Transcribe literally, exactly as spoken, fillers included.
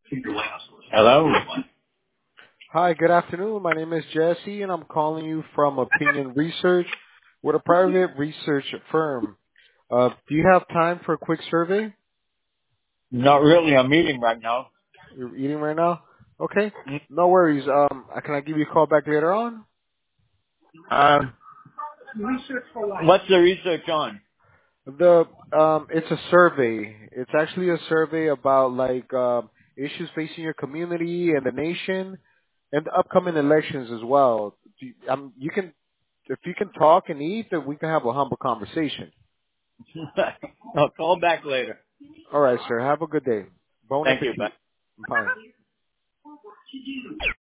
Hello? Hi, good afternoon. My name is Jesse, and I'm calling you from Opinion Research. We're a private research firm. Uh, do you have time for a quick survey? Not really. I'm eating right now. You're eating right now? Okay. Mm. No worries. Um, uh, can I give you a call back later on? Um, what's the research on? The um, it's a survey. It's actually a survey about like um, issues facing your community and the nation, and the upcoming elections as well. Do you, um, you can, if you can talk and eat, then we can have a humble conversation. I'll call back later. All right, sir. Have a good day. Bon Thank you. Bye. appetit. Bye.